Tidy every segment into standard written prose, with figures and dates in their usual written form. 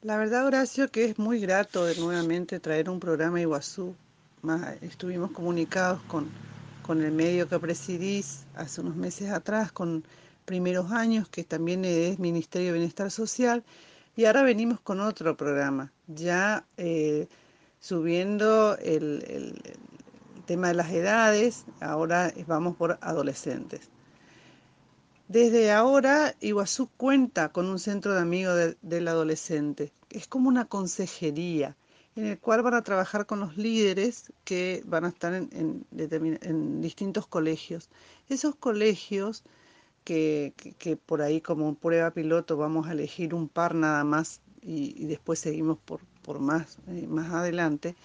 La verdad, Horacio, que es muy grato de nuevamente traer un programa a Iguazú. Estuvimos comunicados con el medio que presidís hace unos meses atrás, con Primeros Años, que también es Ministerio de Bienestar Social, y ahora venimos con otro programa, ya subiendo el tema de las edades, ahora vamos por adolescentes. Desde ahora, Iguazú cuenta con un centro de amigos del adolescente. Es como una consejería en el cual van a trabajar con los líderes que van a estar en distintos colegios. Esos colegios que por ahí como prueba piloto vamos a elegir un par nada más y después seguimos por más adelante.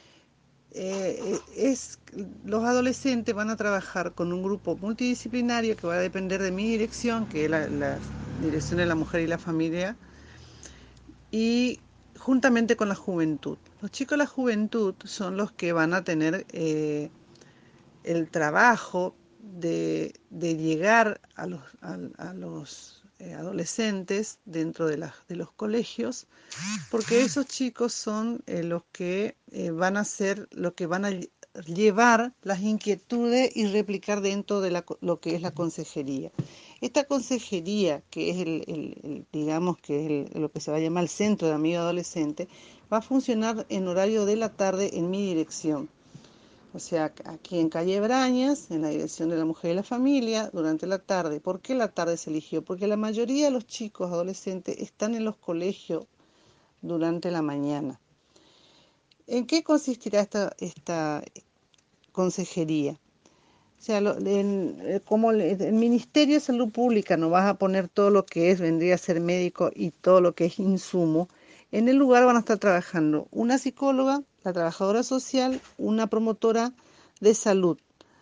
Los adolescentes van a trabajar con un grupo multidisciplinario que va a depender de mi dirección, que es la Dirección de la Mujer y la Familia, y juntamente con la juventud. Los chicos de la juventud son los que van a tener el trabajo de llegar a los adolescentes dentro de los colegios, porque esos chicos son los que van a ser, los que van a llevar las inquietudes y replicar dentro de lo que es la consejería. Esta consejería, que es digamos que es lo que se va a llamar el centro de amigos adolescentes, va a funcionar en horario de la tarde en mi dirección. O sea, aquí en calle Brañas, en la Dirección de la Mujer y la Familia, durante la tarde. ¿Por qué la tarde se eligió? Porque la mayoría de los chicos adolescentes están en los colegios durante la mañana. ¿En qué consistirá esta consejería? O sea, como el Ministerio de Salud Pública nos va a poner todo lo que vendría a ser médico y todo lo que es insumo, en el lugar van a estar trabajando una psicóloga, la trabajadora social, una promotora de salud.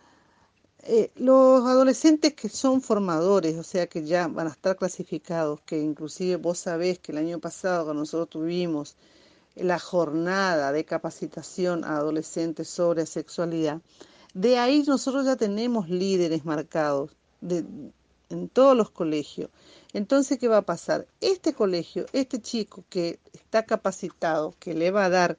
Los adolescentes que son formadores, o sea que ya van a estar clasificados, que inclusive vos sabés que el año pasado cuando nosotros tuvimos la jornada de capacitación a adolescentes sobre sexualidad, de ahí nosotros ya tenemos líderes marcados en todos los colegios. Entonces, ¿qué va a pasar? Este colegio, este chico que está capacitado, que le va a dar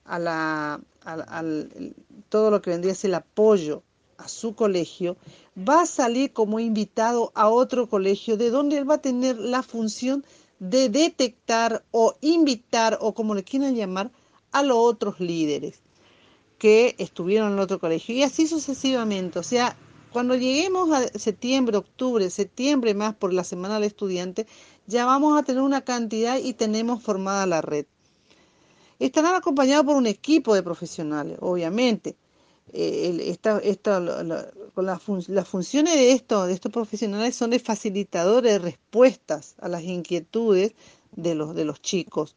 todo lo que vendría a ser el apoyo a su colegio, va a salir como invitado a otro colegio de donde él va a tener la función de detectar o invitar o como le quieran llamar a los otros líderes que estuvieron en el otro colegio y así sucesivamente. O sea, cuando lleguemos a septiembre más por la Semana del Estudiante, ya vamos a tener una cantidad y tenemos formada la red. Estarán acompañados por un equipo de profesionales, obviamente. Las funciones de estos profesionales son de facilitadores de respuestas a las inquietudes de los chicos.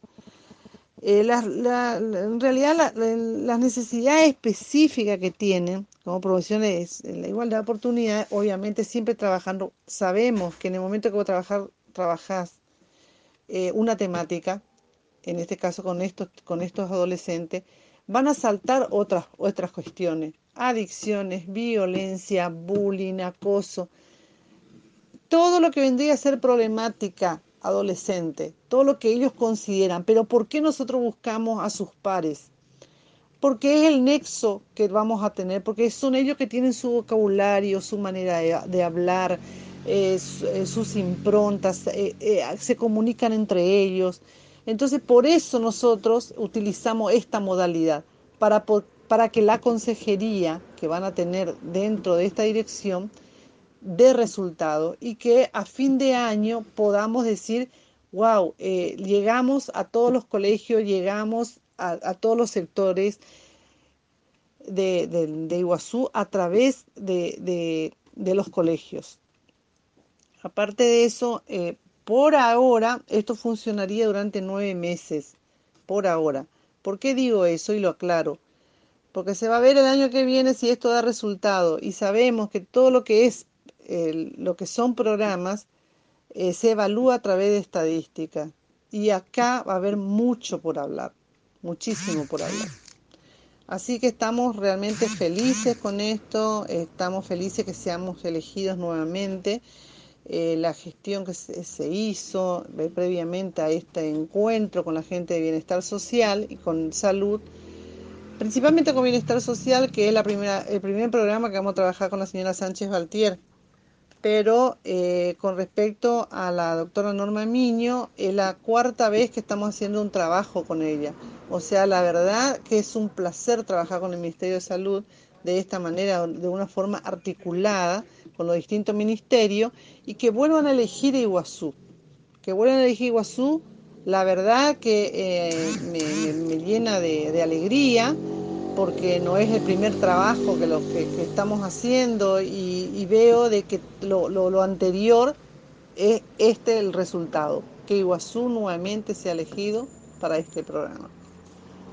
En realidad las necesidades específicas que tienen como profesiones en la igualdad de oportunidades, obviamente siempre trabajando, sabemos que en el momento que vos trabajás una temática, en este caso con estos adolescentes, van a saltar otras cuestiones, adicciones, violencia, bullying, acoso, todo lo que vendría a ser problemática adolescente, todo lo que ellos consideran. Pero ¿por qué nosotros buscamos a sus pares? Porque es el nexo que vamos a tener, porque son ellos que tienen su vocabulario, su manera de hablar, sus improntas, se comunican entre ellos. Entonces, por eso nosotros utilizamos esta modalidad, para que la consejería que van a tener dentro de esta dirección de resultado y que a fin de año podamos decir, wow, llegamos a todos los colegios, llegamos a todos los sectores de Iguazú a través de los colegios. Aparte de eso, por ahora, esto funcionaría durante 9 meses, por ahora. ¿Por qué digo eso? Y lo aclaro. Porque se va a ver el año que viene si esto da resultado. Y sabemos que todo lo que es, lo que son programas, se evalúa a través de estadística. Y acá va a haber mucho por hablar, muchísimo por hablar. Así que estamos realmente felices con esto, estamos felices que seamos elegidos nuevamente la gestión que se hizo previamente a este encuentro con la gente de bienestar social y con salud, principalmente con bienestar social, que es el primer programa que vamos a trabajar con la señora Sánchez Baltier. Pero con respecto a la doctora Norma Miño, es la cuarta vez que estamos haciendo un trabajo con ella. O sea, la verdad que es un placer trabajar con el Ministerio de Salud de esta manera, de una forma articulada con los distintos ministerios, y que vuelvan a elegir a Iguazú. Que vuelvan a elegir Iguazú, la verdad que me llena de alegría, porque no es el primer trabajo que estamos haciendo, y veo de que lo anterior es el resultado, que Iguazú nuevamente sea elegido para este programa.